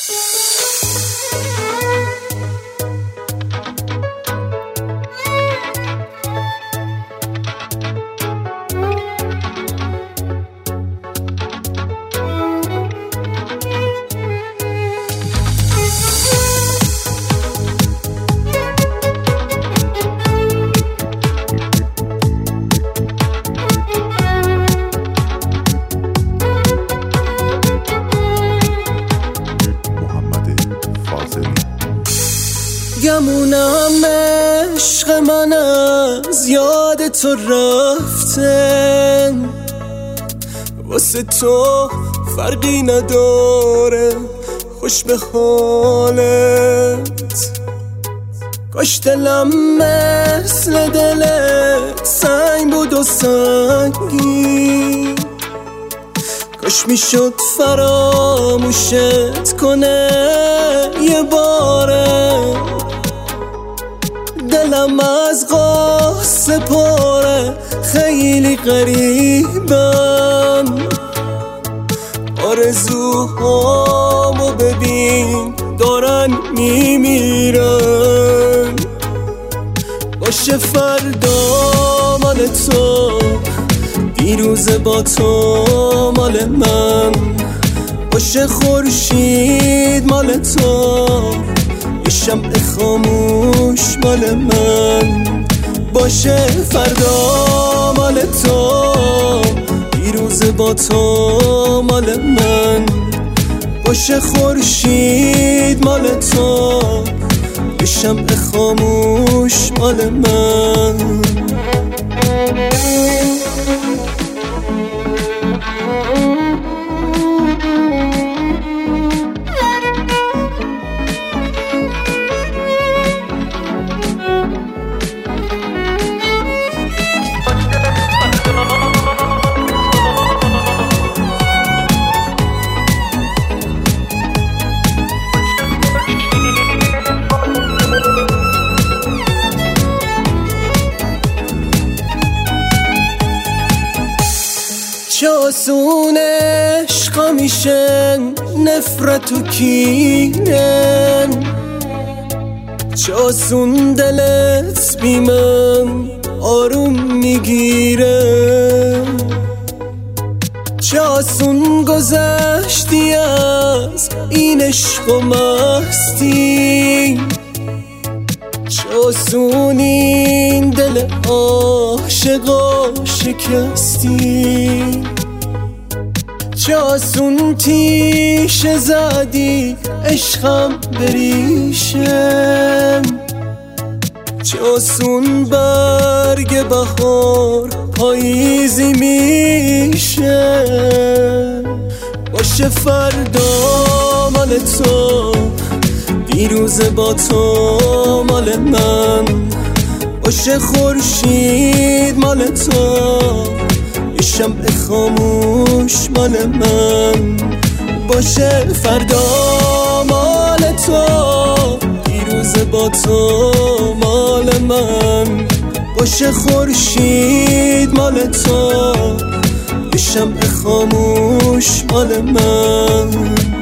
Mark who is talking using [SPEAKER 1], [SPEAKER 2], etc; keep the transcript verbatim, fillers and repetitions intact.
[SPEAKER 1] گمونم عشق من از یاد تو رفته، واسه تو فرقی نداره خوش به حالت. کاش دلم مثل دلت سنگ بود و سنگی، کاش میشد فراموشت کنه یه باره. دلم از قصه پاره، خیلی غریبم، آرزوهامو ببین دارن میمیرن. باشه فردا مال تو، دیروز با تو مال من. باشه خورشید مال تو، یه شمع خاموش مال من. باشه فردا مال تو، دیروز با تو مال من. باشه خورشید مال تو، یه شمع خاموش مال من. چه آسون عشقا میشن نفرت و کینن، چه آسون دلت بی من آروم میگیره. چه آسون گذشتی از این عشق و مستی، چه آسون این دل عاشقا شکستی. چه آسون تیشه زدی عشقم بریشم، چه آسون برگ بهار پاییزی میشه. باشه فردا مال تو، دیروز با تو مال من. باشه خورشید مال تو، یه شمع خاموش مال من. باشه فردا مال تو، دیروز با تو مال من. باشه خورشید مال تو، یه شمع خاموش مال من.